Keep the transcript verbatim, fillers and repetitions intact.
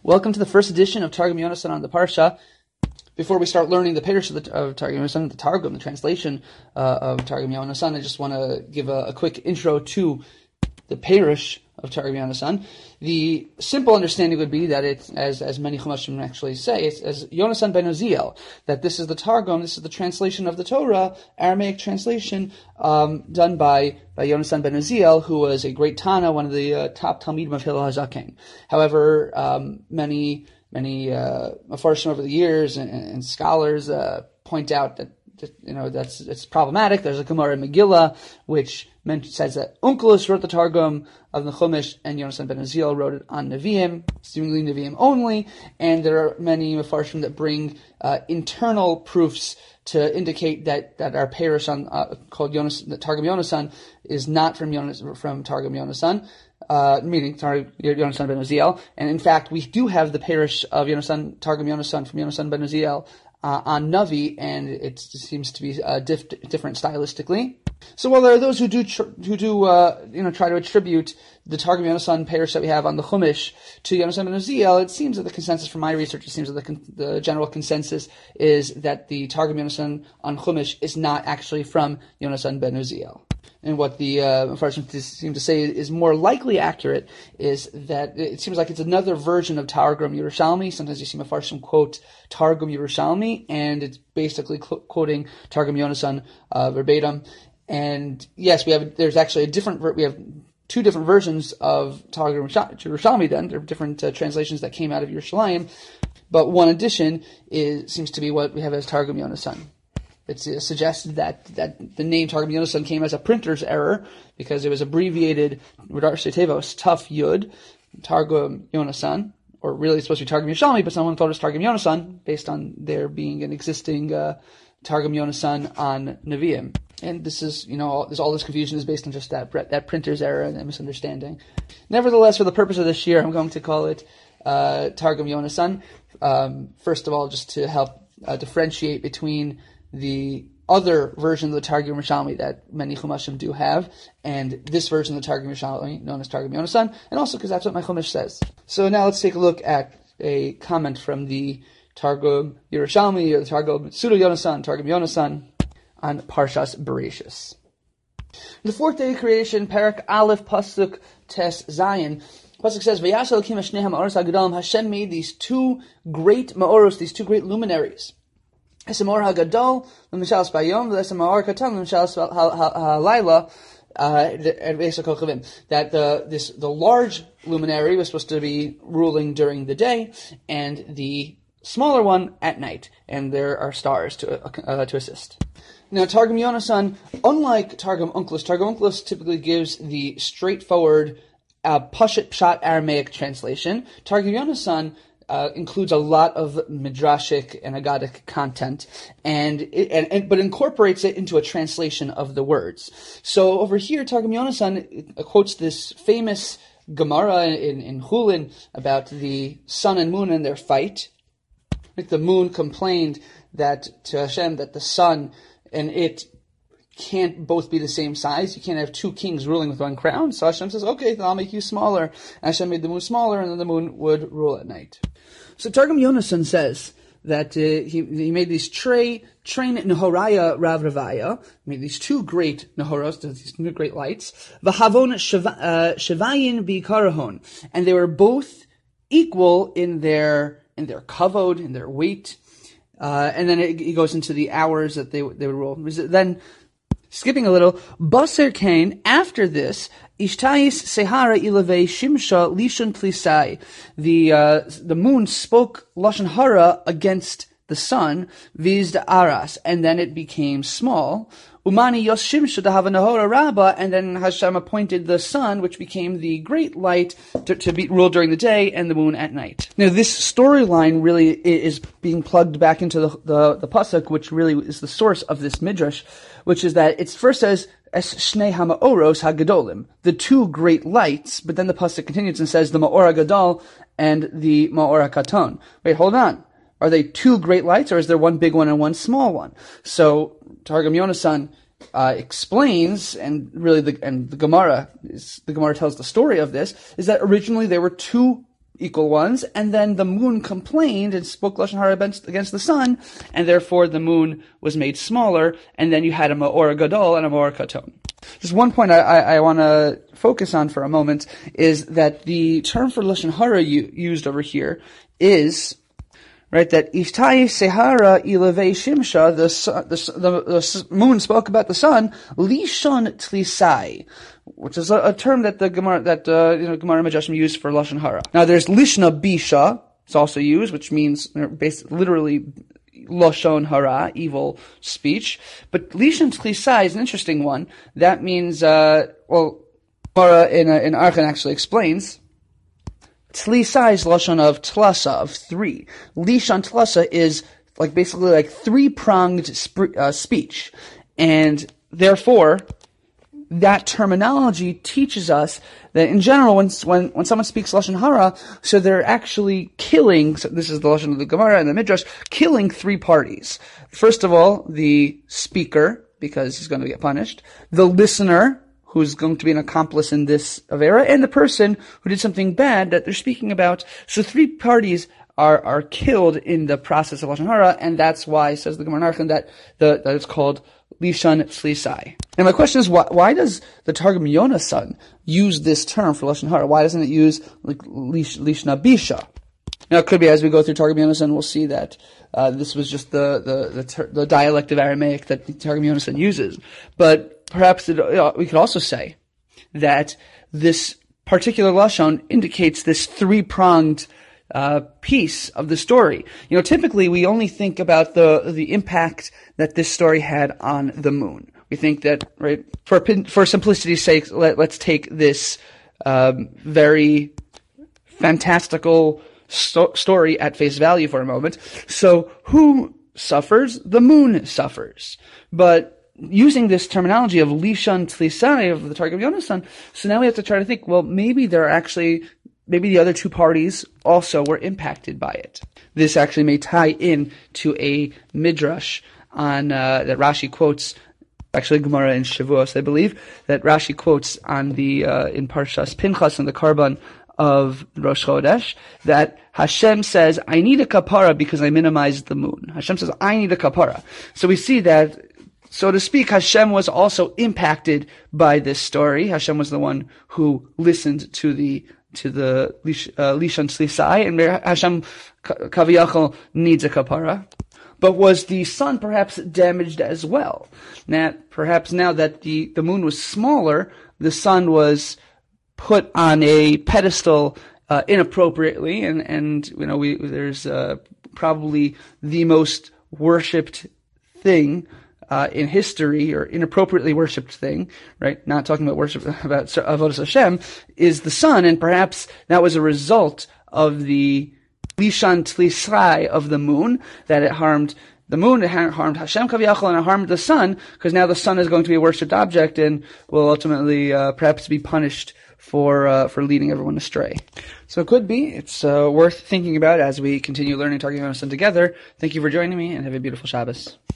Welcome to the first edition of Targum Yonasan on the Parsha. Before we start learning the Parish of, the, of Targum Yonasan, the Targum, the translation uh, of Targum Yonasan, I just want to give a, a quick intro to the Parish of Targum Yonasan. The simple understanding would be that it's, as as many Chumashim actually say, it's as Yonasan ben Uziel, that this is the Targum, this is the translation of the Torah, Aramaic translation, um, done by, by Yonasan ben Uziel, who was a great Tana, one of the uh, top Talmidim of Hillel HaZaken. However, um, many many uh, Mefarshim over the years and, and scholars uh, point out that, that you know that's it's problematic. There's a Gemara in Megillah which says that Onkelos wrote the Targum of the Chumash and Yonasan ben Uziel wrote it on Nevi'im, seemingly Nevi'im only, and there are many Mefarshim that bring uh, internal proofs to indicate that, that our parish on uh, called Yonas, the Targum Yonasan is not from Yonas, from Targum Yonasan, uh, meaning Tar- Yonasan ben Uziel, and in fact we do have the parish of Yonasan, Targum Yonasan from Yonasan ben Uziel uh, on Navi, and it seems to be uh, diff- different stylistically. So while there are those who do tr- who do uh, you know try to attribute the Targum Yonasan parish that we have on the Chumash to Yonasan ben Uziel, it seems that the consensus from my research, it seems that the, con- the general consensus is that the Targum Yonasan on Chumash is not actually from Yonasan ben Uziel. And what the uh, Mefarshim seem to say is more likely accurate is that it seems like it's another version of Targum Yerushalmi. Sometimes you see Mefarshim quote Targum Yerushalmi, and it's basically cl- quoting Targum Yonasan uh, verbatim. And yes, we have. There's actually a different. We have two different versions of Targum Yerushalmi. Then there are different uh, translations that came out of Yerushalayim, but one edition is seems to be what we have as Targum Yonasan. It's uh, suggested that that the name Targum Yonasan came as a printer's error because it was abbreviated Radarshei Tevos Taf Yud Targum Yonasan, or really it's supposed to be Targum Yerushalmi, but someone thought it was Targum Yonasan based on there being an existing uh, Targum Yonasan on Nevi'im. And this is, you know, all, this, all this confusion is based on just that that printer's error and that misunderstanding. Nevertheless, for the purpose of this year, I'm going to call it uh, Targum Yonasan. Um, first of all, just to help uh, differentiate between the other version of the Targum Yerushalmi that many Chumashim do have, and this version of the Targum Yerushalmi, known as Targum Yonasan, and also because that's what my Chumash says. So now let's take a look at a comment from the Targum Yerushalmi, or the Targum Pseudo Yonasan, Targum Yonasan, on Parshas Bereshis. The fourth day of creation, Parak Aleph Pasuk Tes Zayin. Pasuk says, "Vayasel Elokim Hashnei Ha'ma'oros Hagadolim." Hashem made these two great ma'oros, these two great luminaries. Esamor Hagadol l'mishalas bayom, v'esamor Katan l'mishalas halayla. That the this the large luminary was supposed to be ruling during the day, and the smaller one at night, and there are stars to uh, to assist. Now, Targum Yonasan, unlike Targum Onkelos, Targum Onkelos typically gives the straightforward uh, Pashat Pshat Aramaic translation. Targum Yonasan uh, includes a lot of midrashic and agadic content, and, it, and, and but incorporates it into a translation of the words. So over here, Targum Yonasan quotes this famous Gemara in, in Chulin about the sun and moon and their fight. Like the moon complained that to Hashem that the sun and it can't both be the same size. You can't have two kings ruling with one crown. So Hashem says, okay, then I'll make you smaller. And Hashem made the moon smaller, and then the moon would rule at night. So Targum Yonasan says that uh, he, he made these tre, train Nehoraya Rav Ravaya, made these two great Nehoros, these two great lights, V'havon Shevayin B'Karahon, and they were both equal in their in their kavod, in their weight. Uh, and then it, it goes into the hours that they they would rule. Then, skipping a little, Baser Kain, after this, Ishtayis Sehara Ilave Shimsha Lishon Tlisai. The, uh, the moon spoke Lashon Hara against the sun, Viz de Aras, and then it became small. Umani Yos Shimsha Dahava Nahora Rabba, and then Hashem appointed the sun, which became the great light, to, to be ruled during the day, and the moon at night. Now, this storyline really is being plugged back into the, the, the pasuk, which really is the source of this midrash, which is that it first says, Es Shnei HaMa'oros HaGadolim, the two great lights, but then the pasuk continues and says, the Ma'or HaGadol and the Ma'or HaKaton. Wait, hold on. Are they two great lights, or is there one big one and one small one? So Targum Yonasan uh, explains, and really, the and the Gemara is, the Gemara tells the story of this, is that originally there were two equal ones, and then the moon complained and spoke lashon hara against the sun, and therefore the moon was made smaller, and then you had a ma'or gadol and a ma'or katon. Just one point I, I, I want to focus on for a moment is that the term for lashon hara u- used over here is, right, that Ishtai Sehara Ilave Shimsha, the, the, the, the moon spoke about the sun, Lishon Tlisai, which is a, a term that the Gemara, that, uh, you know, Gemara Midrashim used for lashon hara. Now there's Lishna Bisha, it's also used, which means, you know, basically, literally, lashon hara, evil speech. But Lishon Tlisai is an interesting one. That means, uh, well, Gemara in, uh, in Archen actually explains, Tlisa is lashon of tlasa, of three. Lishon tlasa is like basically like three-pronged sp- uh, speech. And therefore, that terminology teaches us that in general, when when, when someone speaks lashon hara, so they're actually killing, so this is the lashon of the Gemara and the Midrash, killing three parties. First of all, the speaker, because he's going to get punished, the listener, who's going to be an accomplice in this avera, and the person who did something bad that they're speaking about. So three parties are are killed in the process of lashon hara, and that's why, says the Gemara Narchan, that the that it's called Lishon Tzlisai. And my question is, why, why does the Targum Yonasan use this term for lashon hara? Why doesn't it use like lish, Lishna Bisha? Now, it could be, as we go through Targum Yonasan, we'll see that uh, this was just the the the, ter- the dialect of Aramaic that the Targum Yonasan uses. But perhaps it, you know, we could also say that this particular lashon indicates this three-pronged uh, piece of the story. You know, typically we only think about the the impact that this story had on the moon. We think that, right, for for simplicity's sake, let, let's take this um, very fantastical sto- story at face value for a moment. So, who suffers? The moon suffers. But using this terminology of Lishon Tlisai of the Targum Yonasan, so now we have to try to think, well, maybe there are actually, maybe the other two parties also were impacted by it. This actually may tie in to a midrash on, uh, that Rashi quotes, actually Gemara in Shavuos, I believe, that Rashi quotes on the, uh, in Parshas Pinchas and the Karban of Rosh Chodesh, that Hashem says, I need a kapara because I minimized the moon. Hashem says, I need a kapara. So we see that, so to speak, Hashem was also impacted by this story. Hashem was the one who listened to the to the Lish, uh, Lishon Tzlisai, and Hashem Kaviyachal needs a kapara. But was the sun perhaps damaged as well? Now, perhaps now that the, the moon was smaller, the sun was put on a pedestal uh, inappropriately, and, and you know we there's uh, probably the most worshipped thing Uh, in history, or inappropriately worshipped thing, right? Not talking about worship, about Avodas Hashem, is the sun, and perhaps that was a result of the Lishon Tlisai of the moon, that it harmed the moon, it harmed Hashem Kaviyachal, and it harmed the sun, because now the sun is going to be a worshipped object, and will ultimately uh, perhaps be punished for uh, for leading everyone astray. So it could be. It's uh, worth thinking about as we continue learning Targum Yonasan together. Thank you for joining me, and have a beautiful Shabbos.